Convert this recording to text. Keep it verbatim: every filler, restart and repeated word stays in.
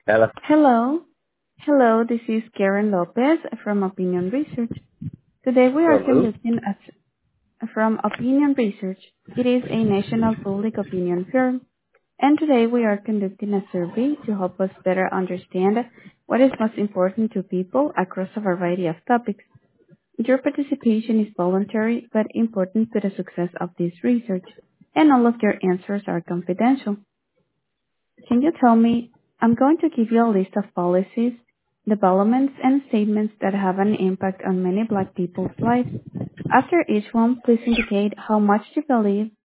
Hello. Hello. Hello, this is Karen Lopez from Opinion Research. Today we are From who? conducting a, from Opinion Research. It is a national public opinion firm, and today we are conducting a survey to help us better understand what is most important to people across a variety of topics. Your participation is voluntary but important to the success of this research, and all of your answers are confidential. Can you tell me, I'm going to give you a list of policies, developments, and statements that have an impact on many Black people's lives. After each one, please indicate how much you believe